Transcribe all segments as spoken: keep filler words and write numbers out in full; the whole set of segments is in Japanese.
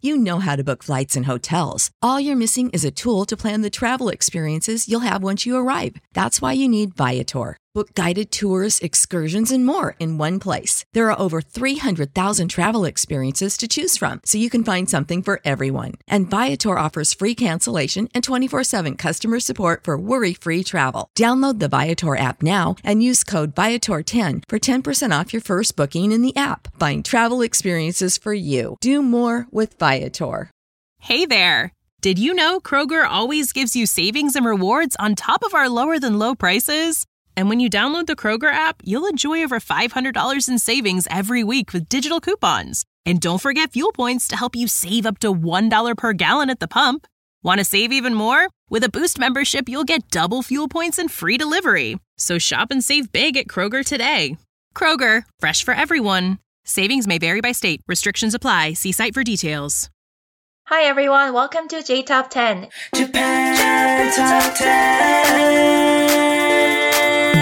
You know how to book flights and hotels. All you're missing is a tool to plan the travel experiences you'll have once you arrive. That's why you need Viator. Book guided tours, excursions, and more in one place. There are over three hundred thousand travel experiences to choose from, so you can find something for everyone. And Viator offers free cancellation and twenty-four seven customer support for worry-free travel. Download the Viator app now and use code Viator ten for ten percent off your first booking in the app. Find travel experiences for you. Do more with Viator. Hey there! Did you know Kroger always gives you savings and rewards on top of our lower-than-low prices? And when you download the Kroger app, you'll enjoy over five hundred dollars in savings every week with digital coupons. And don't forget fuel points to help you save up to one dollar per gallon at the pump. Want to save even more? With a Boost membership, you'll get double fuel points and free delivery. So shop and save big at Kroger today. Kroger, fresh for everyone. Savings may vary by state. Restrictions apply. See site for details. Hi everyone, welcome to J Top ten. Japan Top ten.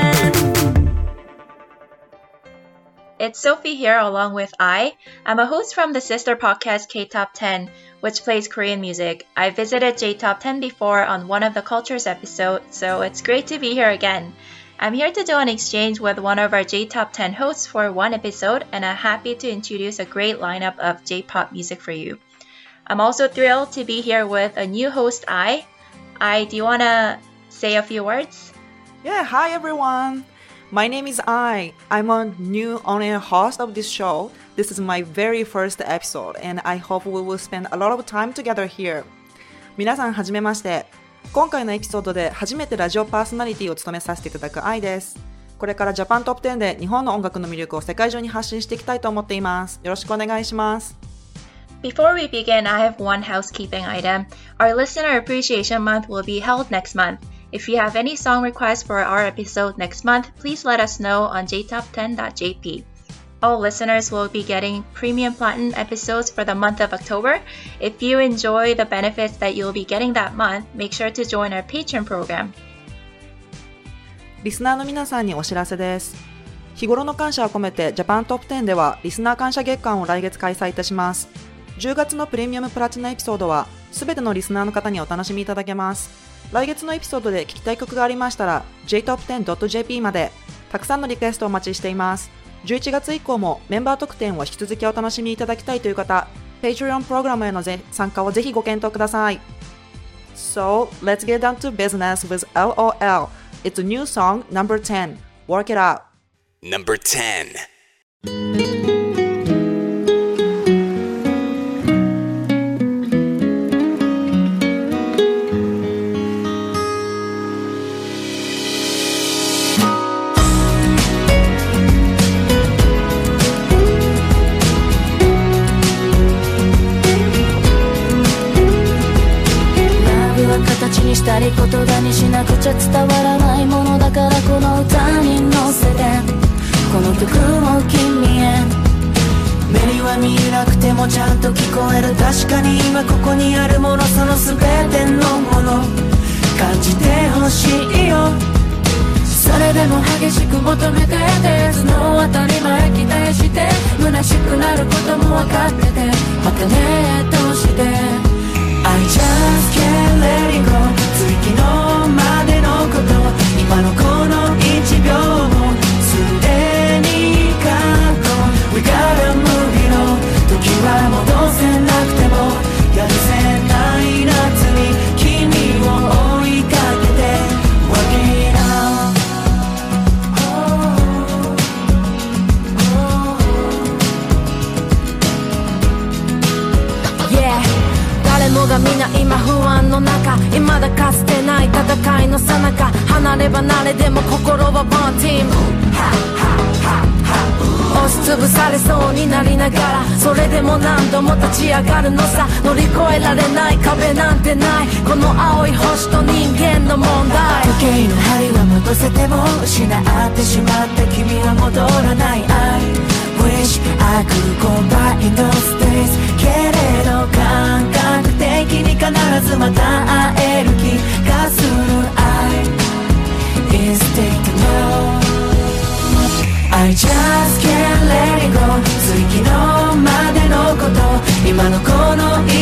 It's Sophie here along with I. I'm a host from the sister podcast K Top ten, which plays Korean music. I visited J Top ten before on one of the Cultures episodes, so it's great to be here again. I'm here to do an exchange with one of our J Top ten hosts for one episode, and I'm happy to introduce a great lineup of J-pop music for you. I'm also thrilled to be here with a new host, I. I, do you want to say a few words? Yeah, hi everyone. My name is I. I'm a new on-air host of this show. This is my very first episode, and I hope we will spend a lot of time together here. 皆さんはじめまして。今回のエピソードで初めてラジオパーソナリティを務めさせていただくIです。これからジャパントップテンで日本の音楽の魅力を世界中に発信していきたいと思っています。よろしくお願いします。 Before we begin, I have one housekeeping item. Our Listener Appreciation Month will be held next month. If you have any song requests for our episode next month, please let us know on j top ten dot j p. All listeners will be getting premium platinum episodes for the month of October. If you enjoy the benefits that you'll be getting that month, make sure to join our Patreon program. リスナーの皆さんにお知らせです。日頃の感謝を込めてジャパントップテンではリスナー感謝月間を来月開催いたします。じゅうがつのプレミアムプラチナエピソードはすべてのリスナーの方にお楽しみいただけます。来月のエピソードで聞きたい曲がありましたら j top ten dot j p までたくさんのリクエストをお待ちしています。じゅういちがつ以降もメンバー特典を引き続きお楽しみいただきたいという方、Patreon プログラムへの参加をぜひご検討ください。So, let's get down to business with L O L. It's a new song, number ten. Work it out. Number ten. 形にしたり言葉にしなくちゃ伝わらないものだからこの歌に乗せてこの曲を君へ目には見えなくてもちゃんと聞こえる確かに今ここにあるものその全てのもの感じてほしいよそれでも激しく求めててその当たり前期待して虚しくなることも分かっててまたねとして I just can't let it go 次のまでのこと今のこのいちびょうもすでに過去 We gotta move it on 時は戻せなくてもやるせない夏に君を追いかけて Work it out Yeah 誰もが皆今不安の中未だかつてない戦いの最中離れ離れでも心はワンチーム押しつぶされそうになりながらそれでも何度も立ち上がるのさ乗り越えられない壁なんてないこの青い星と人間の問題時計の針は戻せても失ってしまった君は戻らない I wish I could go back in those days けれど感覚的に必ずまた会える気がする I is taking no I just can't let it go 次のまでのこと今のこの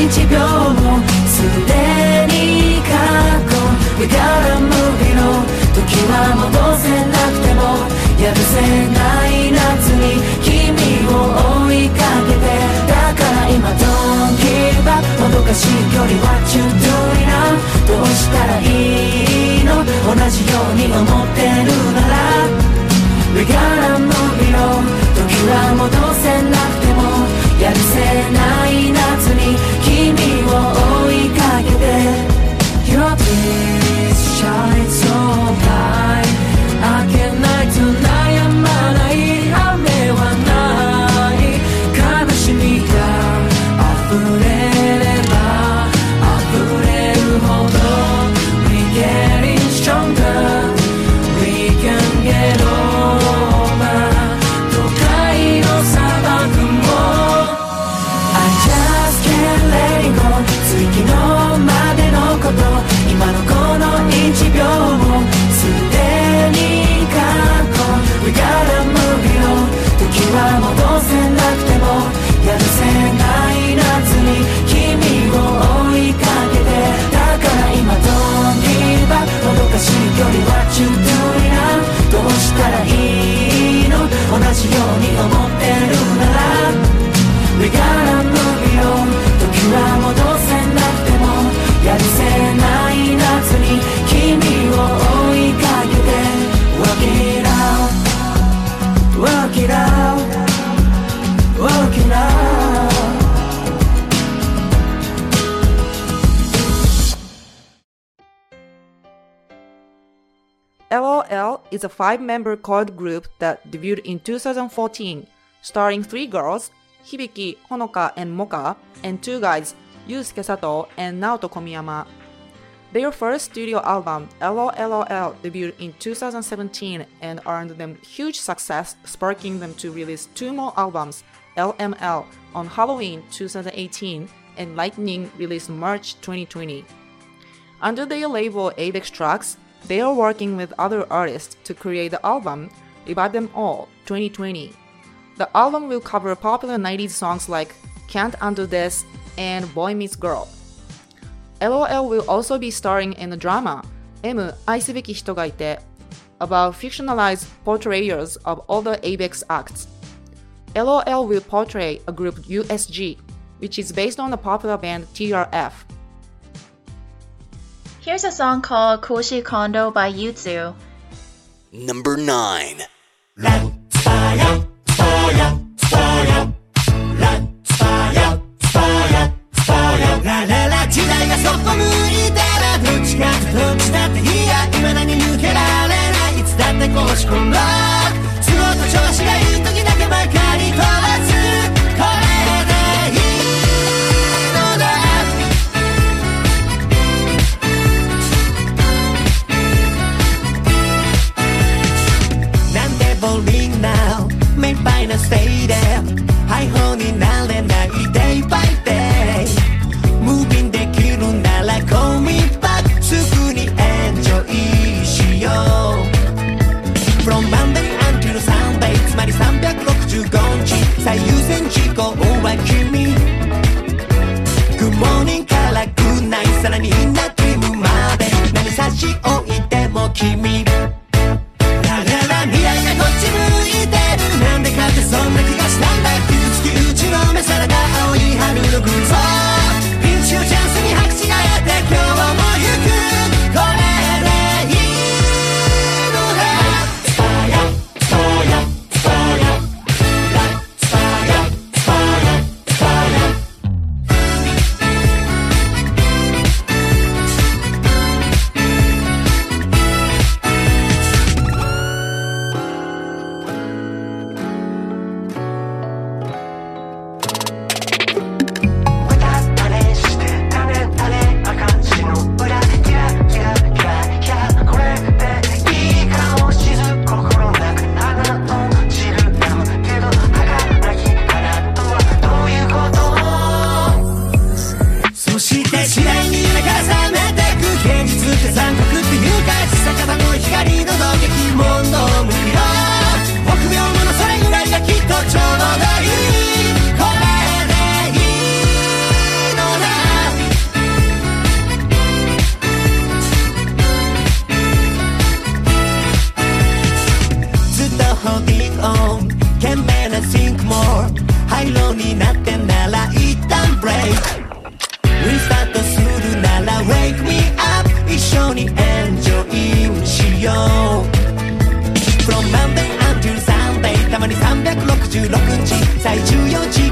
せない夏に君を追いかけてだから今 Don't give up もどかしい距離 What you doing now どうしたらいいの同じように思ってるならWe gotta move it on 時は戻せなくてもやるせない夏に君を追いかけて Your face shines so bright 明けないと悩まない雨はない悲しみが溢れれば溢れるほど We getting stronger We can get over 都会の砂漠も I just can't let it go つい昨日までのこと今のこのいちびょうもすでに過去 We gotta move it on 時は戻せなくてもやるせない夏に君を追いかけてだから今 Don't give up もどかしい距離 What you doing now どうしたらいいの同じように思ってるなら We gotta move it on 時は戻せなくてもやるせない夏に君を追いかけて Work it out Work it out Work it out L O L is a five-member chord group that debuted in two thousand fourteen, starring three girls, Hibiki, Honoka, and Moka, and two guys, Yusuke Sato and Naoto Komiyama. Their first studio album, L O L O L, debuted in two thousand seventeen and earned them huge success, sparking them to release two more albums, L M L, on Halloween twenty eighteen and Lightning released March twenty twenty. Under their label Avex Tracks, they are working with other artists to create the album Revive Them All twenty twenty. The album will cover popular nineties songs like Can't Undo This and Boy Meets Girl. L O L will also be starring in the drama M 愛すべき人がいて about fictionalized portrayals of older Avex acts. L O L will portray a group U S G, which is based on the popular band T R F. Here's a song called Koshi Kondo by Yutsu. Number nine.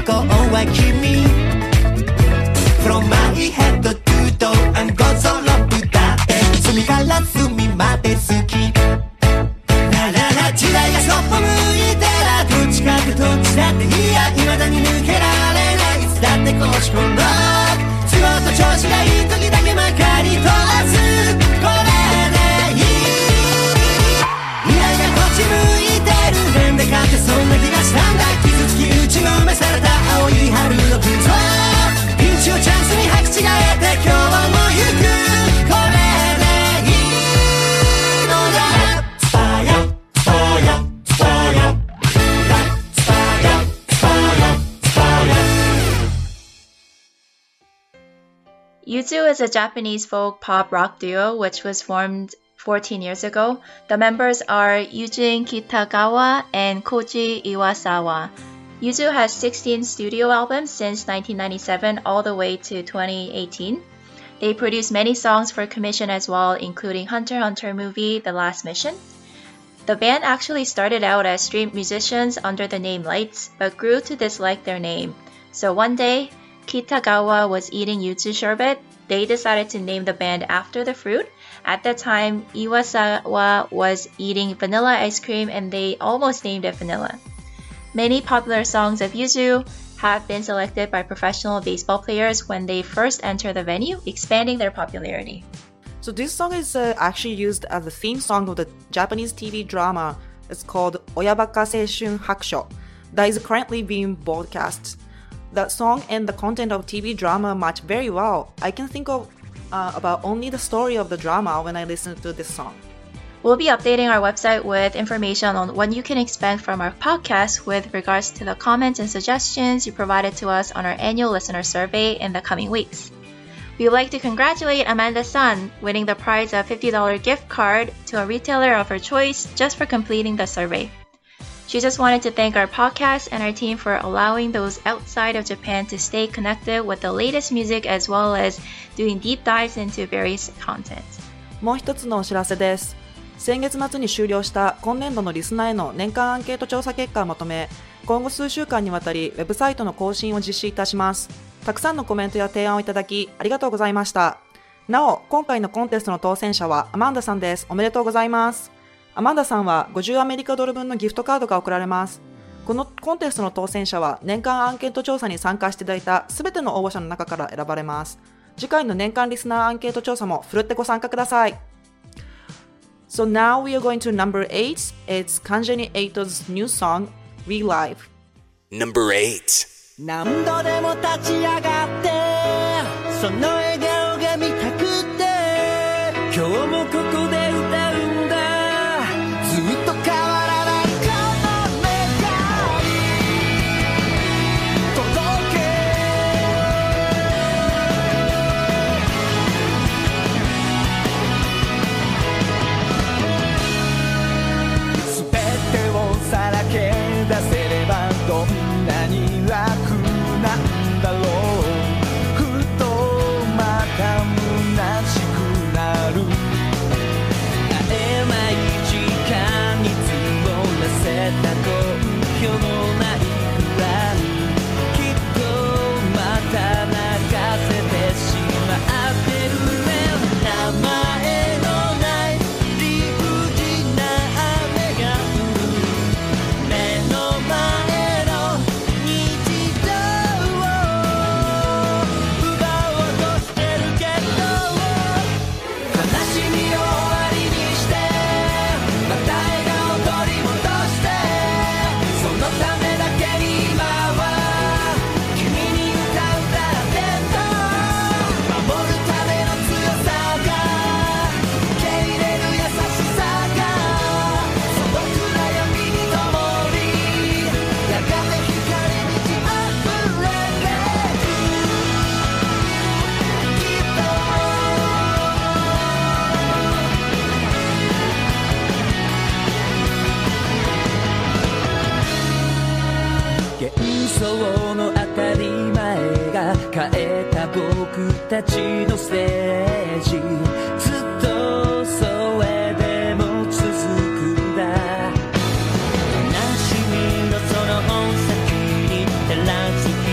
こうは君 From my head to toe and go solo だって隅から隅まで好きならな時代がそっぽ向いたらどっちかってどっちだっていや未だに抜けられないいつだってこうしこんだ都合と調子がいい時だけまかり通すこれでいい未来がこっち向いてるなんでかってそんな気がしたんだ傷つき打ちのめされた青い春の空想ピンチをチャンスに履き違えて今日も行くこれでいいのだスパーヤスパーヤスパーヤスパーヤスパーヤスパーヤユーツーis a Japanese folk pop rock duo which was formed fourteen years ago. The members are Yujin Kitagawa and Koji Iwasawa.ユーツーhas sixteen studio albums since nineteen ninety-seven all the way to twenty eighteen. They produce many songs for commission as well, including Hunter x Hunter movie The Last Mission. The band actually started out as street musicians under the name Lights, but grew to dislike their name. So one day, Kitagawa was eating yuzu sherbet. They decided to name the band after the fruit. At that time, Iwasawa was eating vanilla ice cream and they almost named it vanilla. Many popular songs of Yuzu have been selected by professional baseball players when they first enter the venue, expanding their popularity. So this song is uh, actually used as the theme song of the Japanese T V drama. It's called Oyabaka Seishun Hakusho that is currently being broadcast. That song and the content of T V drama match very well. I can think of uh, about only the story of the drama when I listen to this song. We'll be updating our website with information on what you can expect from our podcast with regards to the comments and suggestions you provided to us on our annual listener survey in the coming weeks. We would like to congratulate Amanda Sun, winning the prize of fifty dollars gift card to a retailer of her choice just for completing the survey. She just wanted to thank our podcast and our team for allowing those outside of Japan to stay connected with the latest music as well as doing deep dives into various content. もう一つのお知らせです。先月末に終了した今年度のリスナーへの年間アンケート調査結果をまとめ、今後数週間にわたりウェブサイトの更新を実施いたします。たくさんのコメントや提案をいただきありがとうございました。なお、今回のコンテストの当選者はアマンダさんです。おめでとうございます。アマンダさんはごじゅうアメリカドル分のギフトカードが贈られます。このコンテストの当選者は年間アンケート調査に参加していただいたすべての応募者の中から選ばれます。次回の年間リスナーアンケート調査もふるってご参加ください。So now we are going to number eight. It's Kanjani Eito's new song, Relive. Number eight. 何度でも立ち上がってその笑顔が見たくて今日もここで歌うんだずっと変わらないこの願い届けすべてをさらけ出せればどんなに楽なんだろうふとまた虚しくなる会えない時間に積もらせた根拠のない不安きっとまた泣かせてしまってるね名前のない理不尽な雨が降る目の前の日常を奪おうとしてるけど悲しみを終わりにしてまた笑顔取り戻してそのためだけに今は君に歌うだってと守るための強さが受け入れる優しさがその暗闇に灯りやがて光に満ち溢れてくきっと幻想の当たり前が変えた僕たちのステージずっとそれでも続くんだ悲しみのその先に照らす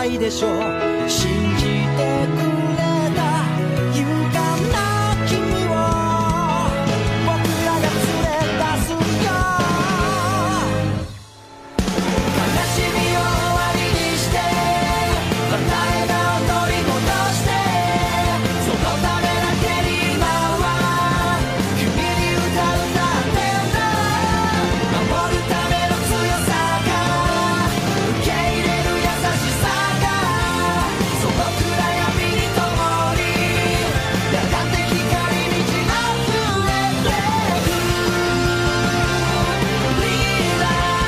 ないでしょう。信じてくれた勇敢な君を僕らが連れ出すよ。悲しみを終わりにしてまた笑顔取り戻して、そのためだけに今は君に歌う歌ってんだ。守るための強さが受け入れる優しさが、その暗闇に灯りやがて光に満ち溢れてく未来。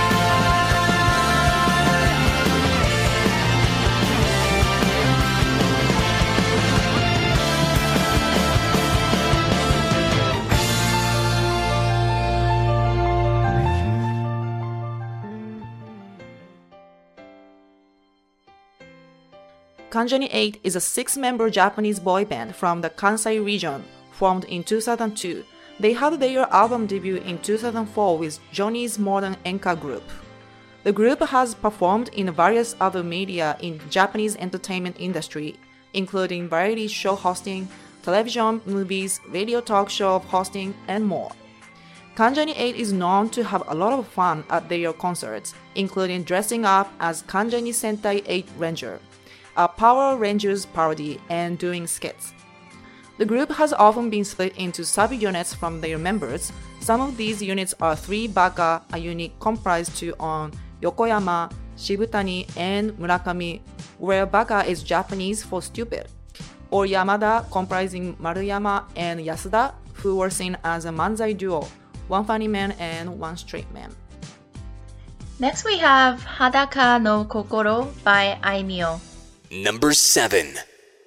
Kanjani eight is a six-member Japanese boy band from the Kansai region, formed in two thousand two. They had their album debut in two thousand four with Johnny's Modern Enka Group. The group has performed in various other media in Japanese entertainment industry, including variety show hosting, television, movies, radio talk show hosting, and more. Kanjani eight is known to have a lot of fun at their concerts, including dressing up as Kanjani Sentai eight Ranger, a Power Rangers parody, and doing skits. The group has often been split into sub-units from their members. Some of these units are three Baka, a unit comprised to on Yokoyama, Shibutani, and Murakami, where Baka is Japanese for stupid, or Yamada, comprising Maruyama and Yasuda, who were seen as a manzai duo, one funny man and one straight man. Next we have Hadaka no Kokoro by Aimyo. Number seven.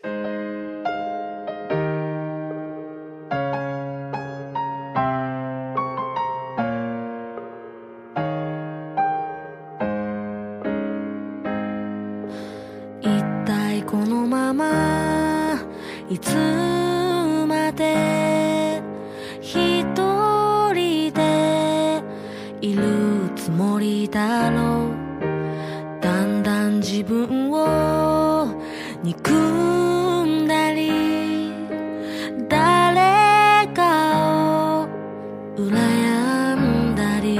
一体このままいつまで一人でいるつもりだろう。だんだん自分を憎んだり誰かを羨んだり、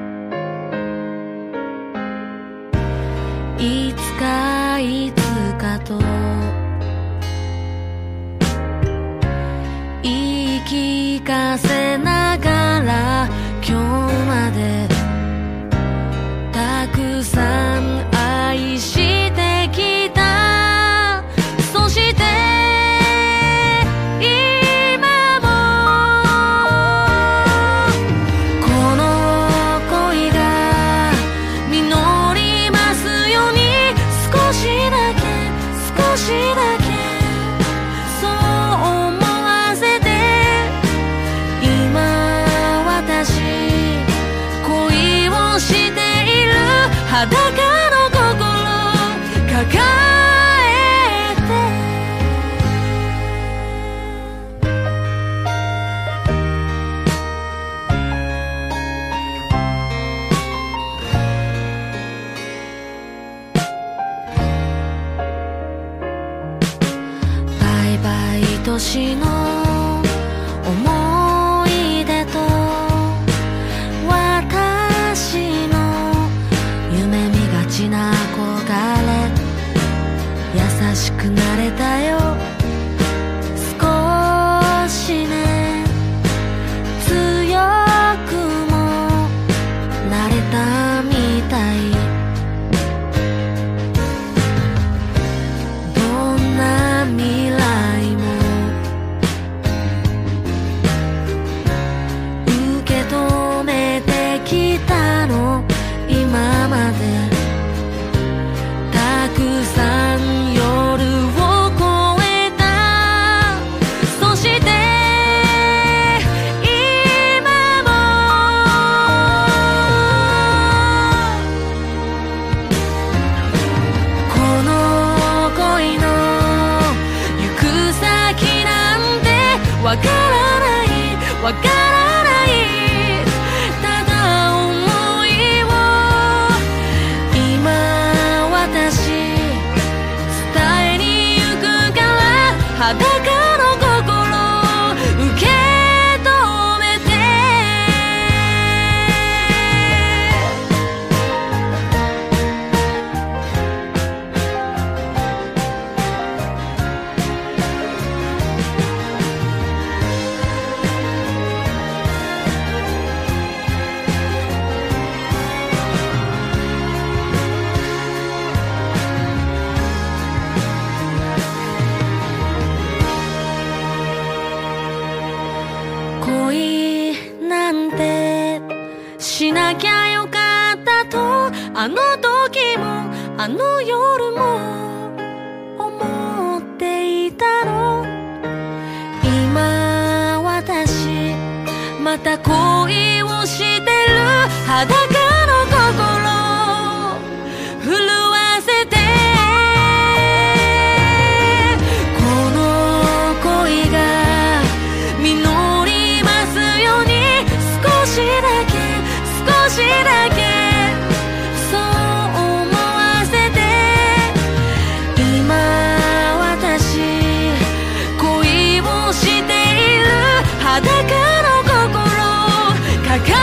いつかいつかと言い聞かせながら今日までたくさん愛してきた。そして今もこの恋が実りますように、少しだけ少しだけそう思わせて、今私恋をしている裸の心抱えて。バイバイ年の思い出と私の夢見がちな憧れ、優しくなれたよ少しね。強くもなれたみたい。どんな未来もしなきゃよかったとあの時もあの夜も思っていたの。今私また恋をしてる裸の心震わせてこの恋が実りますように少しだけ少しだけそう思わせて今私恋をしている裸の心抱え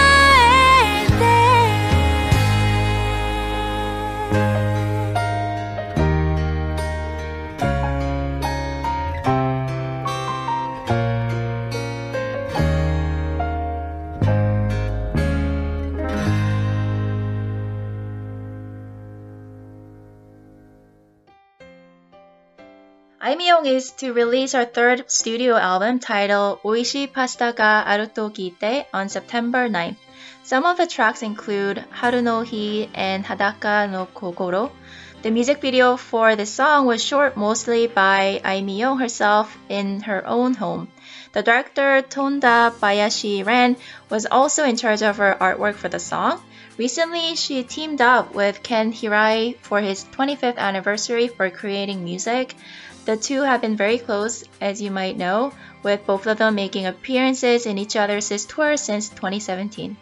Aimyong is to release her third studio album titled Oishii Pasta ga Aru to Kite on September ninth. Some of the tracks include Haru no Hi and Hadaka no Kokoro. The music video for this song was shot mostly by Aimyong herself in her own home. The director Tonda Bayashi-ran was also in charge of her artwork for the song. Recently, she teamed up with Ken Hirai for his twenty-fifth anniversary for creating music. The two have been very close, as you might know, with both of them making appearances in each other's tours since twenty seventeen.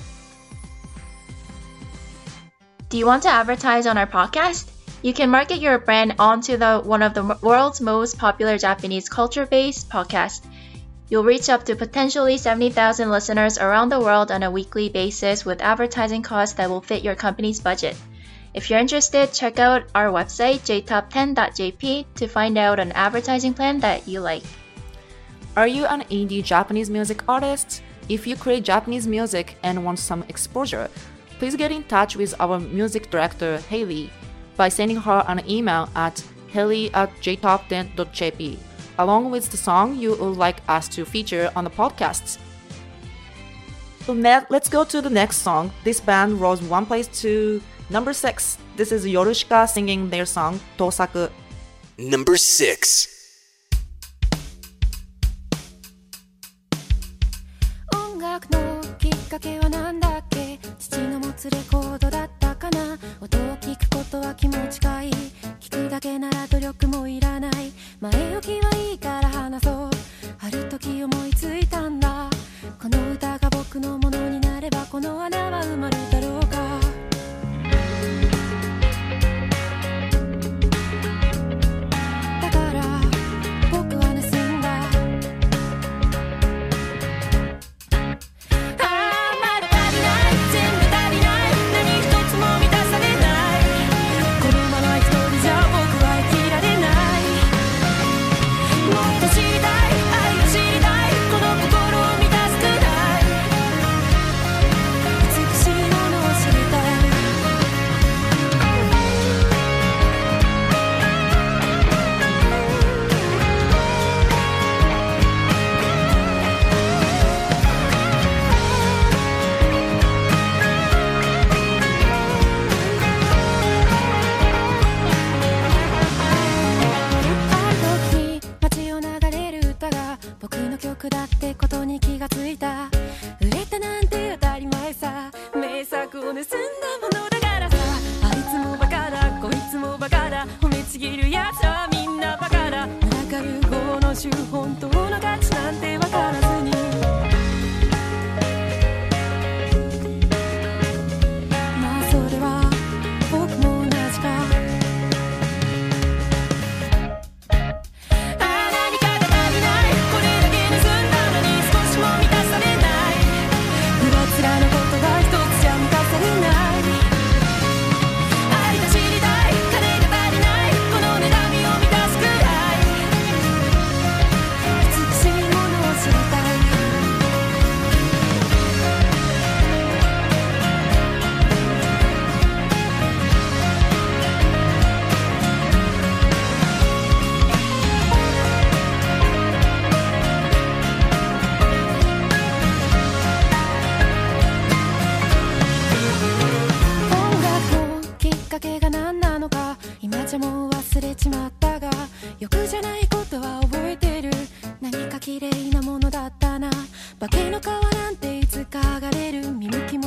Do you want to advertise on our podcast? You can market your brand onto the one of the world's most popular Japanese culture-based podcasts. You'll reach up to potentially seventy thousand listeners around the world on a weekly basis with advertising costs that will fit your company's budget. If you're interested, check out our website j top ten dot j p to find out an advertising plan that you like. Are you an indie Japanese music artist? If you create Japanese music and want some exposure, please get in touch with our music director, Hailey, by sending her an email at hailey at j top ten dot j p, along with the song you would like us to feature on the podcasts. So let's go to the next song. This band rose one place to number six. This is Yorushika singing their song, Tosaku. Number six. 音楽のきっかけはなんだっけ？父の持つレコードだったかな。音を聞くことは気持ちがいい。聞くだけなら努力もいらない。前置きはいいから話そう。ある時思いついたんだ。この歌が僕のものになればこの穴は埋まるだろうか。 裏面のことが一つじゃ満たされない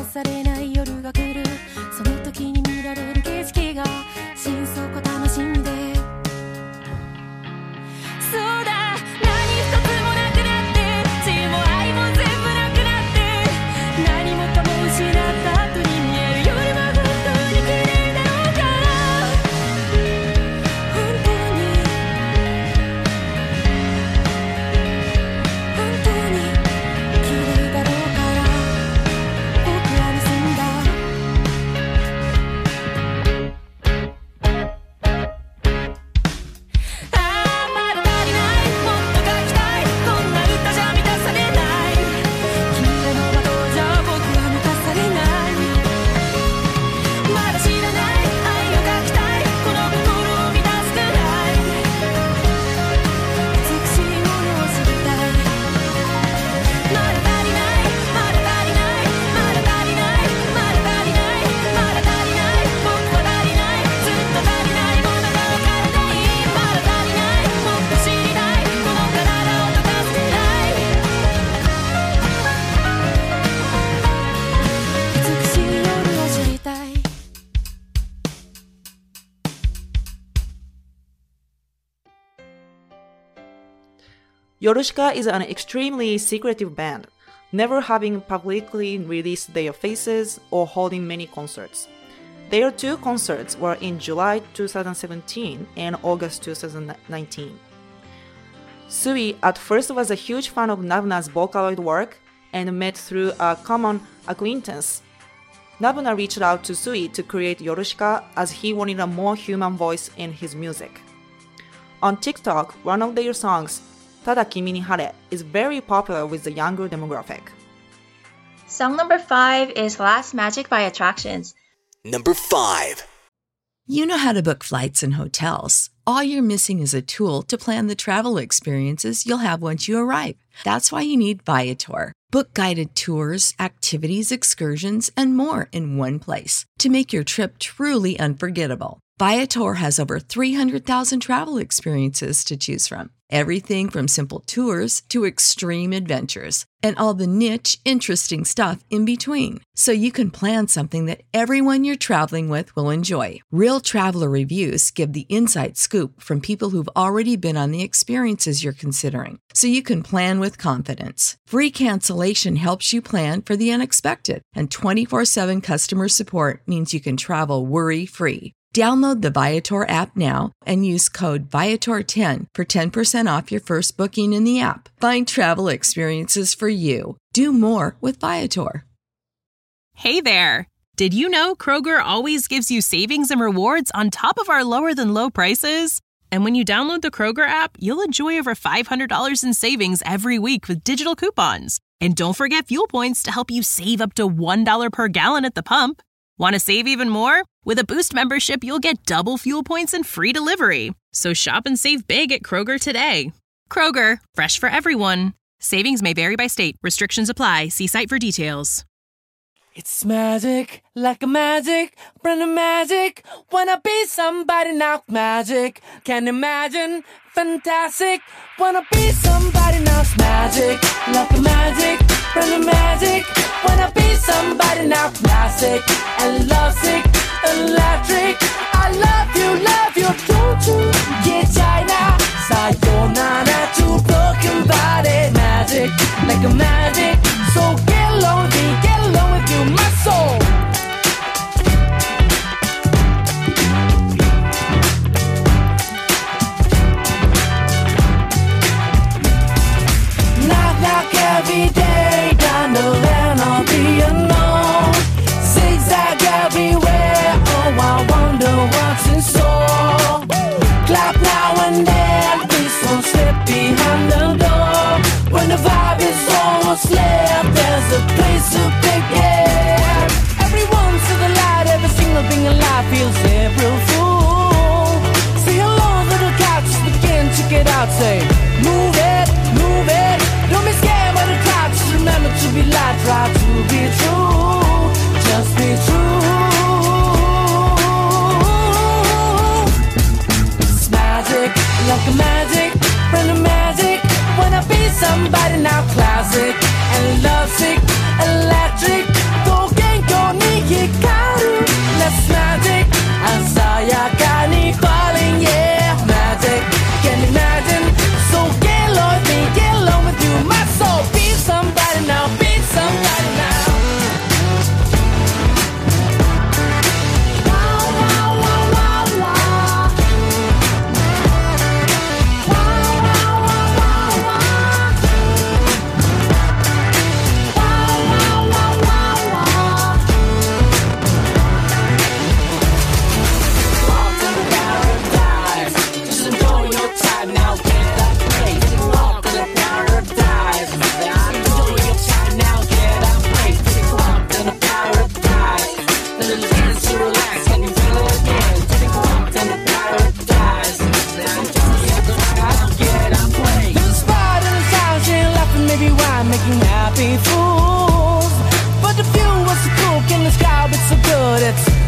もされない夜が来るその時に見られる景色が心底楽しみでそうだ何一つもなくなって血も愛も全部なくなって何もかも失った後に見える夜は本当に綺麗だろうから本当に本当に綺麗だろうから僕は盗んだああまだ足りないもっと書きたいこんな歌じゃ満たされない君らの窓じゃ僕は満たされないまだ知らない愛を書きたいこの心を満たすくらい美しいものを知りたいまだ足りないまだ足りないまだ足りないまだ足りないまだ足りない僕は足りないずっと足りないものがわからないまだ足りないもっと知りたいこの体を溶かすくらい美しい夜を知りたい Yorushika is an extremely secretive band, never having publicly released their faces or holding many concerts. Their two concerts were in July twenty seventeen and August twenty nineteen. Sui at first was a huge fan of Nabuna's Vocaloid work and met through a common acquaintance. Nabuna reached out to Sui to create Yorushika as he wanted a more human voice in his music. On TikTok, one of their songs, Tada Kimi ni Hare, is very popular with the younger demographic. Song number five is Last Magic by Attractions. Number five. You know how to book flights and hotels. All you're missing is a tool to plan the travel experiences you'll have once you arrive. That's why you need Viator. Book guided tours, activities, excursions, and more in one place to make your trip truly unforgettable. Viator has over three hundred thousand travel experiences to choose from. Everything from simple tours to extreme adventures and all the niche, interesting stuff in between. So you can plan something that everyone you're traveling with will enjoy. Real traveler reviews give the inside scoop from people who've already been on the experiences you're considering. So you can plan with confidence. Free cancellation helps you plan for the unexpected. And twenty-four seven customer support means you can travel worry-free. Download the Viator app now and use code Viator ten for ten percent off your first booking in the app. Find travel experiences for you. Do more with Viator. Hey there! Did you know Kroger always gives you savings and rewards on top of our lower than low prices? And when you download the Kroger app, you'll enjoy over five hundred dollars in savings every week with digital coupons. And don't forget fuel points to help you save up to one dollar per gallon at the pump. Want to save even more? With a Boost membership, you'll get double fuel points and free delivery. So shop and save big at Kroger today. Kroger, fresh for everyone. Savings may vary by state. Restrictions apply. See site for details. It's magic, like a magic, brand of magic. Wanna be somebody now, magic. Can't imagine, fantastic. Wanna be somebody now, magic, like a magic, brand of magic. Wanna be somebody now, classic and lovesick, electric. I love you, love you, don't you? Yeah, China, sayonara to broken body, magic, like a magic. So get along with me, get along with you, my soul. Knock, knock every day down the land of the unknown. Zigzag everywhere, oh I wonder what's in store. Clap now and then, please don't slip behind the door. When the vibe is almost left, there's a place to begin. Everyone's to the light, every single thing alive feels April Fool. Say hello to the couch, just begin to get out, say move it, move it. Don't be scared by the crowd, just remember to be light, try to be true, just be true. It's magic, like a magic, brand of magic. Wanna be somebody now, classic and lovesick, electric. Go gang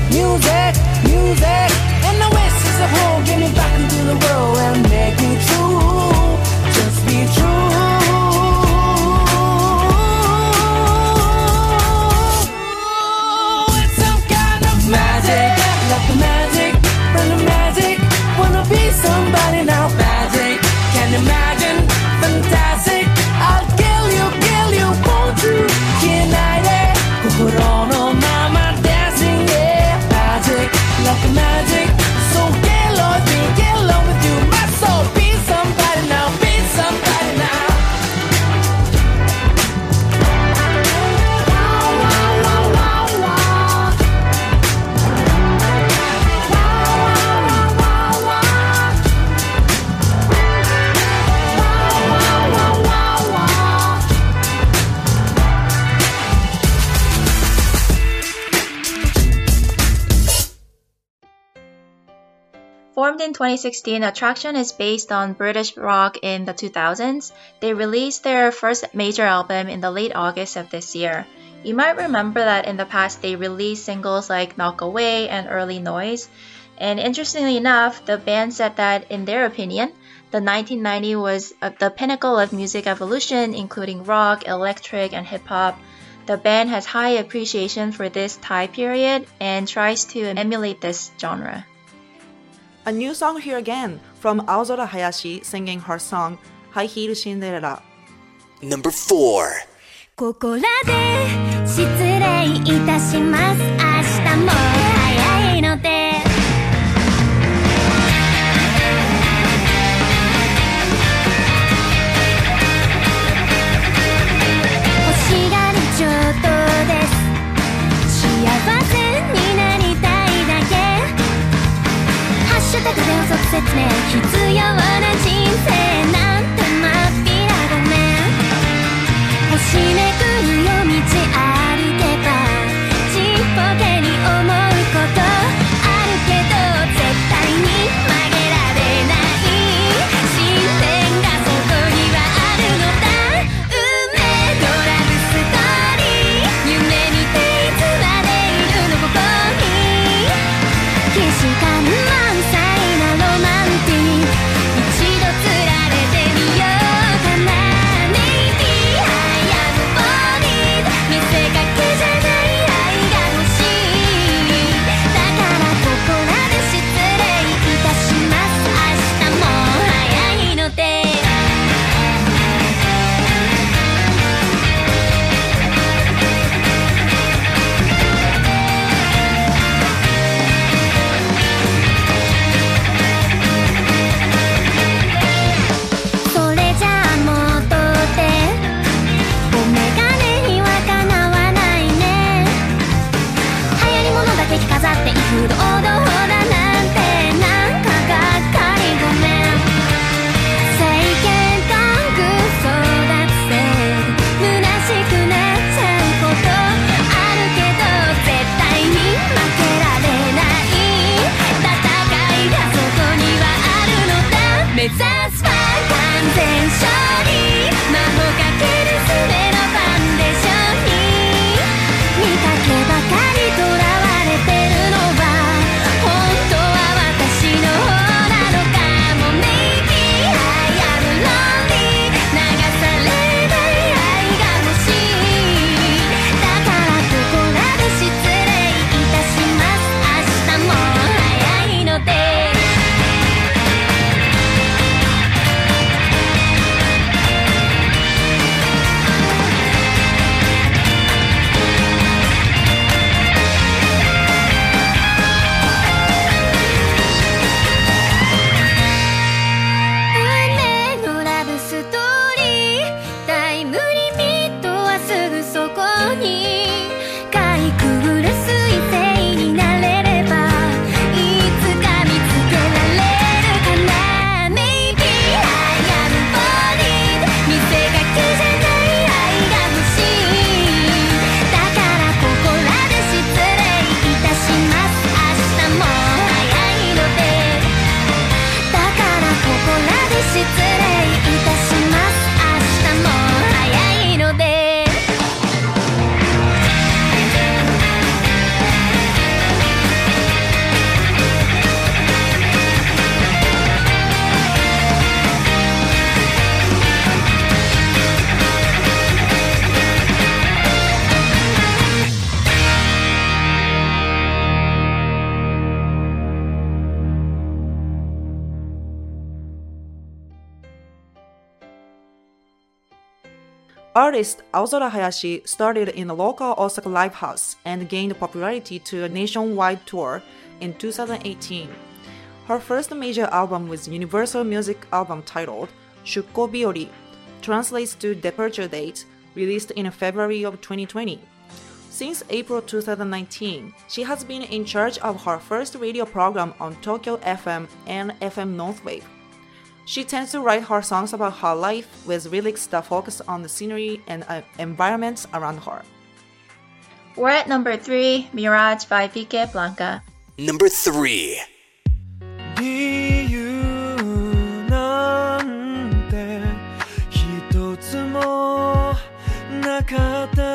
music, music. And the West is a home, get me back into the world and make me true, just be true. It's some kind of magic, like the magic, from the magic. Wanna be somebody now, magic. Can you imagine? Fantastic. I'll kill you, kill you, won't you? 消えないで心のまま dancing, yeah, magic, like a magic. So get low with me, get low with you, my soul. Be somebody now, be somebody now. Wow, wow, wow, wow, wow. Wow, wow, wow, wow, wow. Wow, wow, wow, wow, wow. Formed in twenty sixteen, Attraction is based on British rock in the two thousands. They released their first major album in the late August of this year. You might remember that in the past they released singles like Knock Away and Early Noise. And interestingly enough, the band said that in their opinion, the nineteen ninety was uh, the pinnacle of music evolution, including rock, electric, and hip-hop. The band has high appreciation for this time period and tries to emulate this genre. A new song here again from Aozora Hayashi singing her song High Heel Cinderella. Number four. ここらで失礼いたします。明日も早いので欲しがるちょっとです幸せになりたいだけハッシュタグで遅く説明必要な人生なんてまっぴらごめん星めくる夜道歩けばちっぽけに思うことあるけど絶対に曲げられない信念がそこにはあるのだ運命のラブストーリー夢見ていつまでいるのここに既視感満載なロマンティック一度つられてみようかな Maybe I am falling 見せかけじゃない愛が欲しいだからここらで失礼いたします明日も早いのでそれじゃあ戻ってお眼鏡にはかなわないね流行り物だけ着飾っていく堂々だなんてなんかがっかりごめん世間がグソだって虚しくなっちゃうことあるけど絶対に負けられない戦いがそこにはあるのだ目指すは完全勝利魔法かけるすべのファンデーションに見かけばかりとらわれてるのは Artist Aozora Hayashi started in the local Osaka live house and gained popularity to a nationwide tour in two thousand eighteen. Her first major album was Universal Music album titled Shukko Biori, translates to Departure Date, released in February of twenty twenty. Since April two thousand nineteen, she has been in charge of her first radio program on Tokyo F M and F M Northwave. She tends to write her songs about her life with lyrics that focus on the scenery and uh, environments around her. We're at number three, Mirage by Pique Blanca. Number three. 理由なんて一つもなかった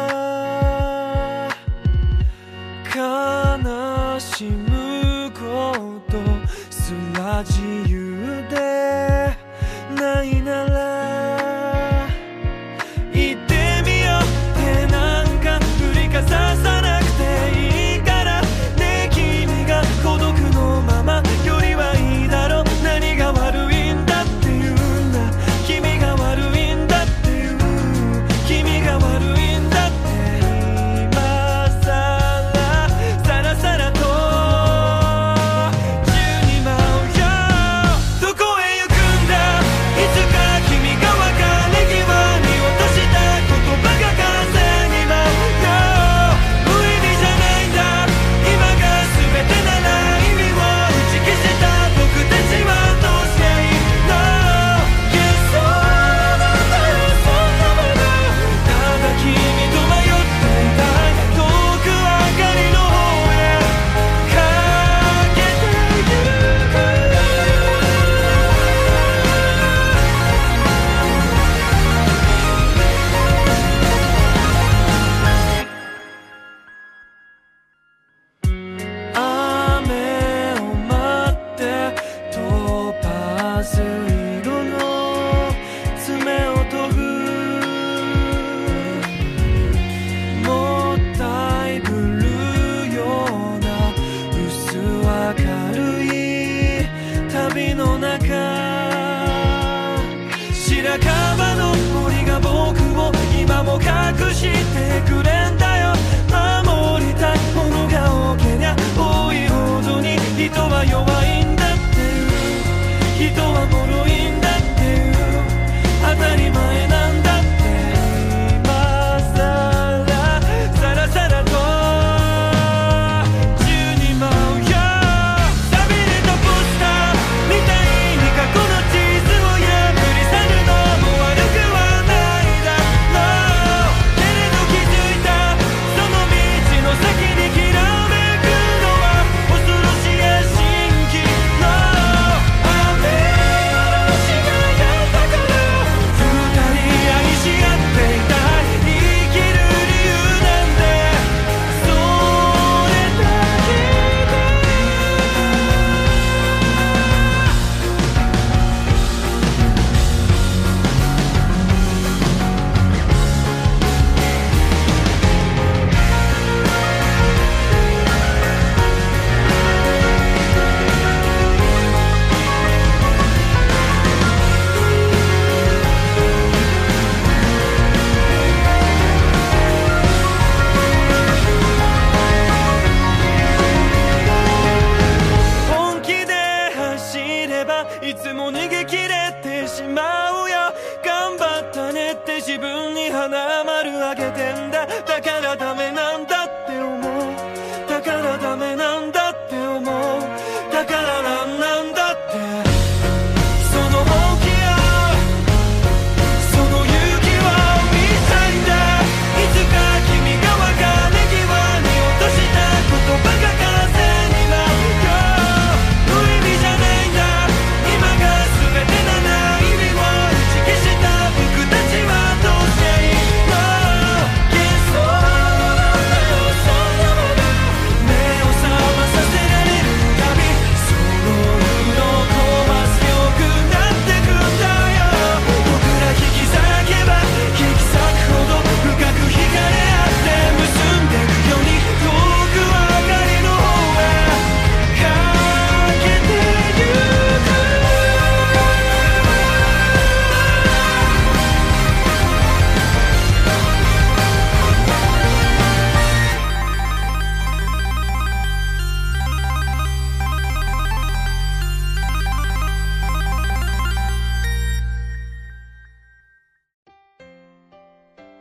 悲しむことすら自由でないなら言ってみようってなんか振りかざさなくていいからね君が孤独のままよりはいいだろ何が悪いんだっていうんだ君が悪いんだっていう君が悪いんだって今さらさらさらと宙に舞うよどこへ行くんだいつか君が別れ際に落とした言葉が風に舞うよ無意味じゃないんだ今が全てなら意味を打ち消した僕たちはどうすりゃいいの Yes, そうなんだよそんなものただ君と迷っていた遠く明かりの方へかけてゆく雨を待ってトパズ色の爪を研ぐもったいぶるような薄明るい旅の中白樺の森が僕を今も隠してくれんだよ守りたいものが多けりゃ多いほどに人は弱いんだっていう人は脆いんだっていう当たり前なんだって今さらさらさらと宙に舞うよ寂れたポスターみたいに過去の地図を破り去るのも悪くはないだろうけれど気づいた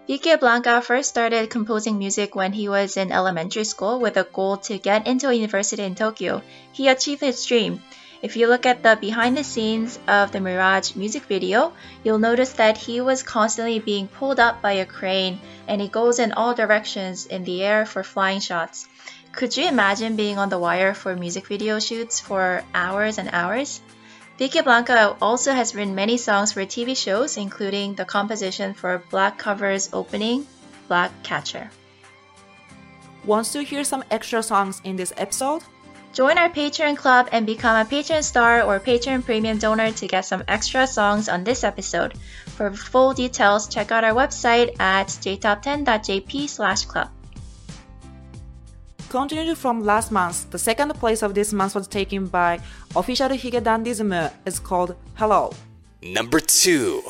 Vicky Blanca first started composing music when he was in elementary school with a goal to get into a university in Tokyo. He achieved his dream. If you look at the behind the scenes of the Mirage music video, you'll notice that he was constantly being pulled up by a crane and he goes in all directions in the air for flying shots. Could you imagine being on the wire for music video shoots for hours and hours? Vicky Blanca also has written many songs for T V shows, including the composition for Black Cover's opening, Black Catcher. Wants to hear some extra songs in this episode? Join our Patreon club and become a Patreon star or Patreon premium donor to get some extra songs on this episode. For full details, check out our website at j top ten dot j p slash club. Continued from last month, the second place of this month was taken by Official Hige Dandism. It's called Hello. Number two.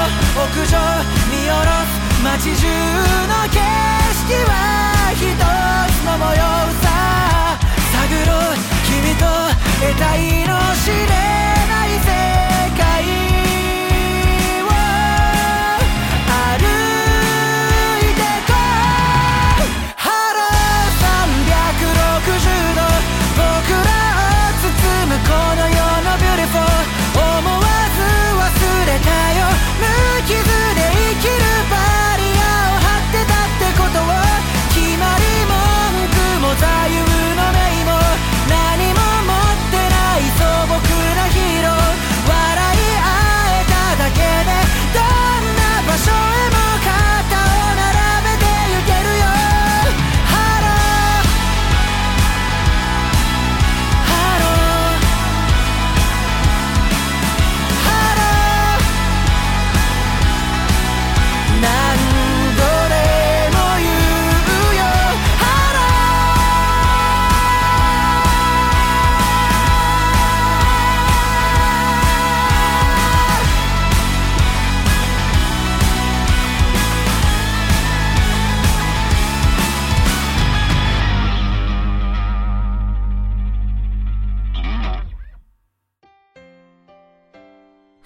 街中の景色は一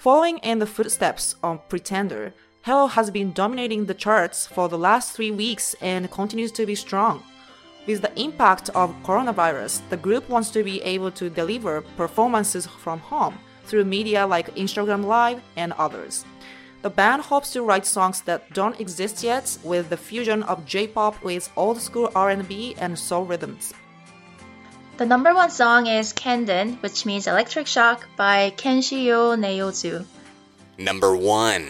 Following in the footsteps of Pretender, Hello has been dominating the charts for the last three weeks and continues to be strong. With the impact of coronavirus, the group wants to be able to deliver performances from home through media like Instagram Live and others. The band hopes to write songs that don't exist yet with the fusion of J-pop with old-school R and B and soul rhythms. The number one song is Kenden, which means electric shock, by Kenshio Neozu. Number one.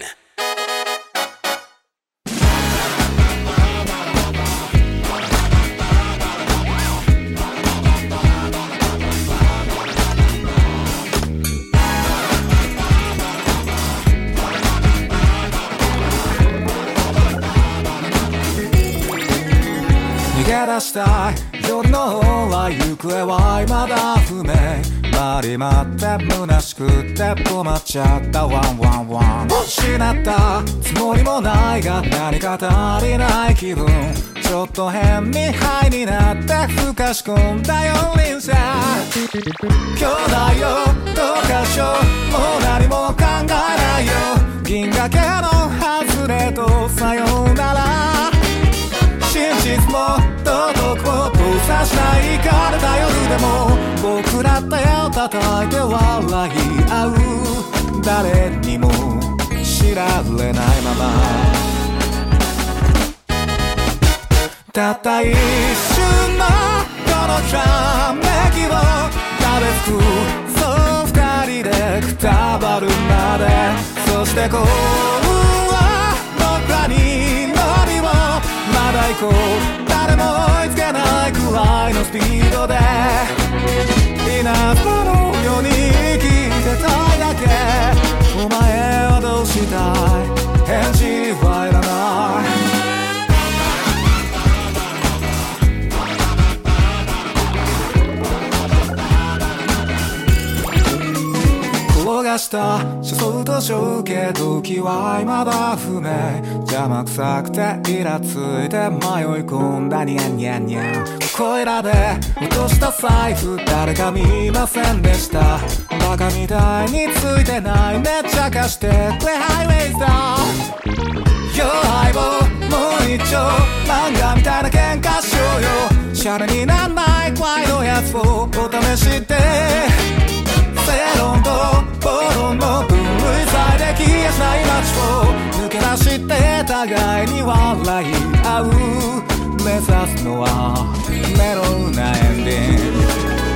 逃げ出したい夜の方は行方は未だ不明回り回って虚しくって困っちゃったワンワンワン失ったつもりもないが何か足りない気分ちょっと変にハイになってふかし込んだよ人生兄弟よどうかしようもう何も考えないよ銀河系の外れとさようなら真実も道徳も通さしないからだ夜でも僕ら手を叩いて笑い合う誰にも知られないままたった一瞬のこのひらめきを食べつくそう二人でくたばるまでそして幸運は僕らに乗りをまだ行こう誰も追いつけないくらいのスピードで稲妻のように生きてたいだけお前はどうしたい返事はいらない転がした車窓と衝撃時は未だ不明邪魔くさくてイラついて迷い込んだニャンニャンニャンここいらで落とした財布誰か見ませんでしたバカみたいについてないめっちゃ貸してくれハイウェイズだ弱い棒もう一丁漫画みたいな喧嘩しようよシャレになんない怖いのやつをお試しで正論と暴論の分類され消えしない街を抜け出して互いに笑い合う目指すのはメロウなエンディング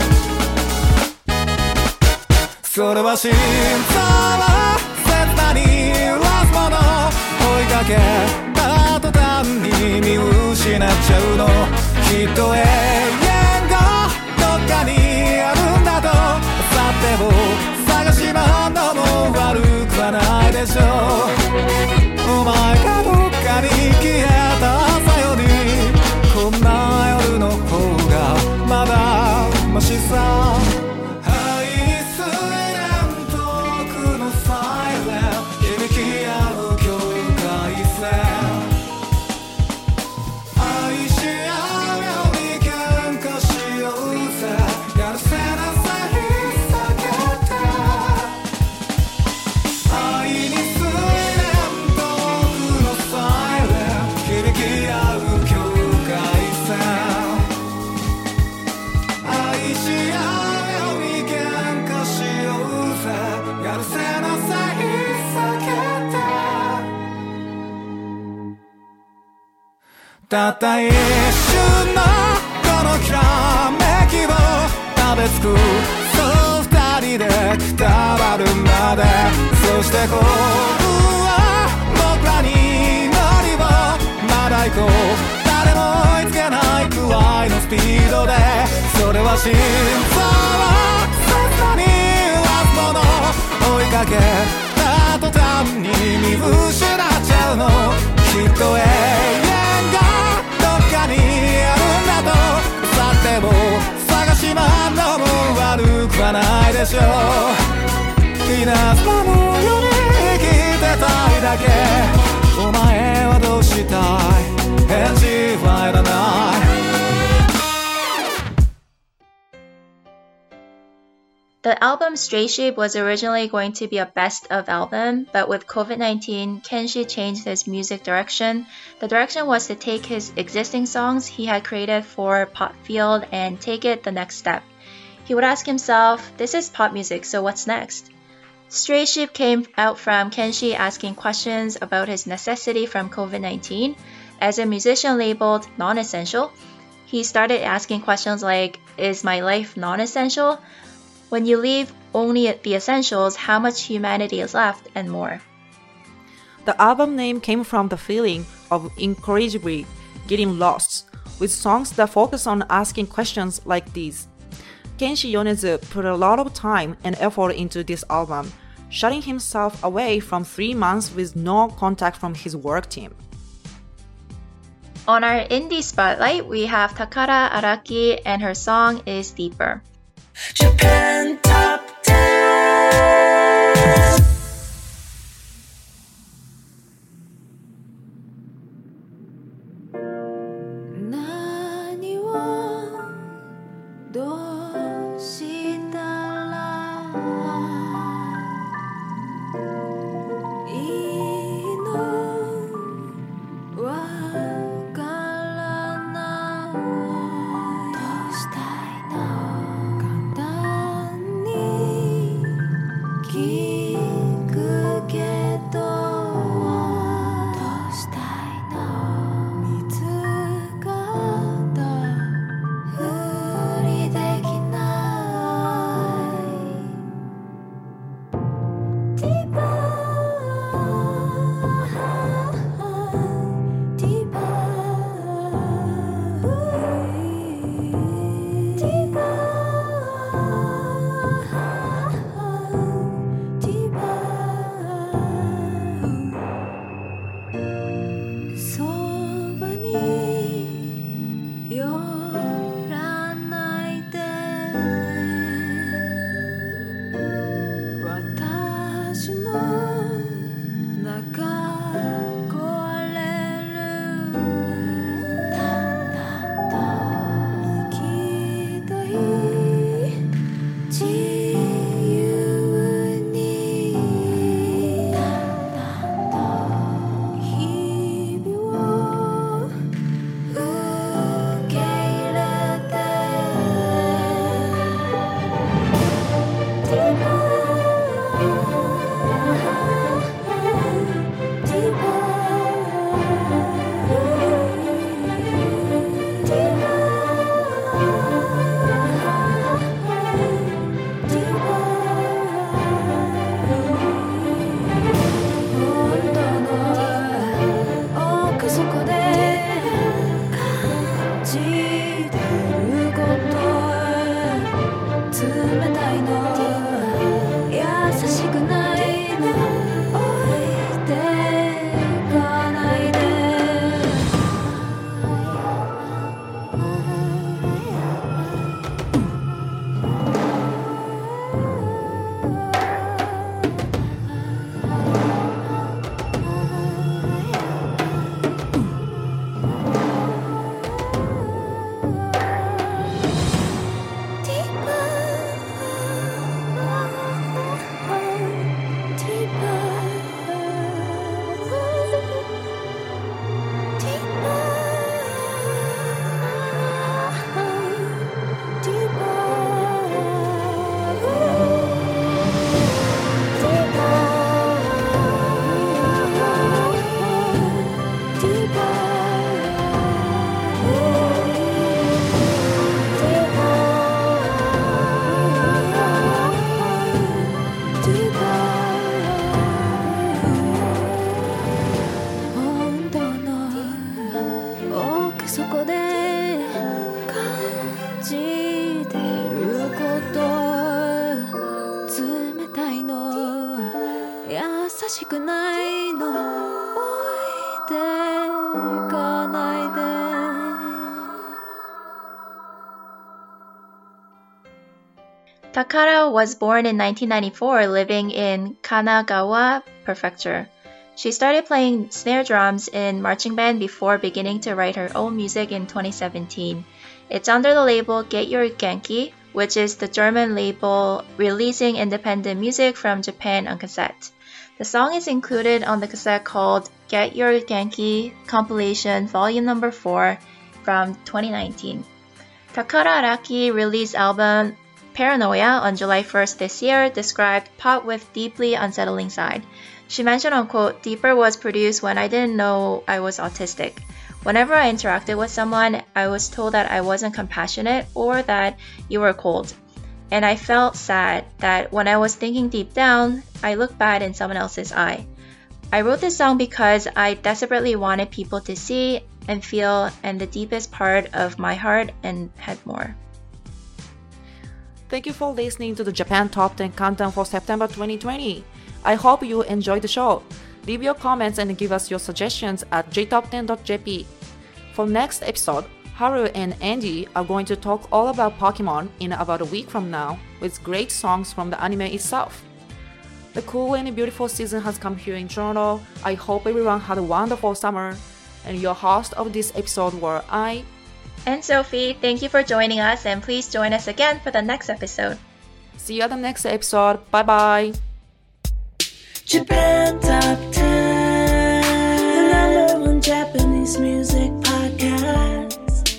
それは心臓を切なに揺らすもの追いかけた途端に見失っちゃうのきっと永遠がどっかにあるんだとさても探し回んのも悪くはないでしょうお前がどっかに消えた朝よりこんな夜の方がまだマシさ愛にすいれん遠くのサイレン響き合う境界線愛し合うように喧嘩しようぜやるせなさいたった一瞬のこのひらめきを食べつくそう二人でくたばるまでそして幸運は僕らに乗りをまだ行こう誰も追いつけないくらいのスピードでそれは心臓を切なに揺らすもの追いかけた途端に見失っちゃうのきっと永遠にあるんだとさても探し回んのも悪くはないでしょう稲妻のように生きてたいだけお前はどうしたい返事はいらない The album Stray Sheep was originally going to be a best of album, but with covid nineteen, Kenshi changed his music direction. The direction was to take his existing songs he had created for Pop Field and take it the next step. He would ask himself, this is pop music, so what's next? Stray Sheep came out from Kenshi asking questions about his necessity from covid nineteen. As a musician labeled non-essential, he started asking questions like, is my life non-essential? When you leave only the essentials, how much humanity is left, and more. The album name came from the feeling of incorrigibly getting lost, with songs that focus on asking questions like these. Kenshi Yonezu put a lot of time and effort into this album, shutting himself away from three months with no contact from his work team. On our indie spotlight, we have Takara Araki, and her song is Deeper. Japan Top ten. Takara was born in nineteen ninety-four, living in Kanagawa Prefecture. She started playing snare drums in marching band before beginning to write her own music in twenty seventeen. It's under the label Get Your Genki, which is the German label releasing independent music from Japan on cassette. The song is included on the cassette called Get Your Genki Compilation Volume Number four from twenty nineteen. Takara Araki released album Paranoia on July first this year, described pop with deeply unsettling side. She mentioned on quote, Deeper was produced when I didn't know I was autistic. Whenever I interacted with someone, I was told that I wasn't compassionate or that you were cold. And I felt sad that when I was thinking deep down, I looked bad in someone else's eye. I wrote this song because I desperately wanted people to see and feel in the deepest part of my heart and had more. Thank you for listening to the Japan Top ten Countdown for September twenty twenty. I hope you enjoyed the show. Leave your comments and give us your suggestions at j top ten dot j p. For next episode, Haru and Andy are going to talk all about Pokemon in about a week from now with great songs from the anime itself. The cool and beautiful season has come here in Toronto. I hope everyone had a wonderful summer. And your host of this episode were I and Sophie. Thank you for joining us, and please join us again for the next episode. See you at the next episode. Bye bye. Japan Top ten, the number one Japanese music podcast.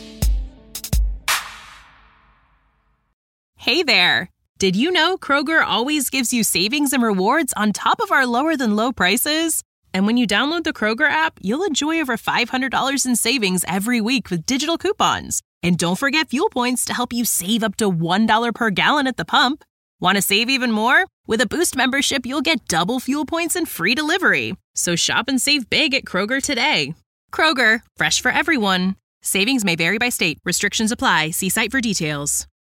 Hey there! Did you know Kroger always gives you savings and rewards on top of our lower than low prices? And when you download the Kroger app, you'll enjoy over five hundred dollars in savings every week with digital coupons. And don't forget fuel points to help you save up to one dollar per gallon at the pump. Want to save even more? With a Boost membership, you'll get double fuel points and free delivery. So shop and save big at Kroger today. Kroger, fresh for everyone. Savings may vary by state. Restrictions apply. See site for details.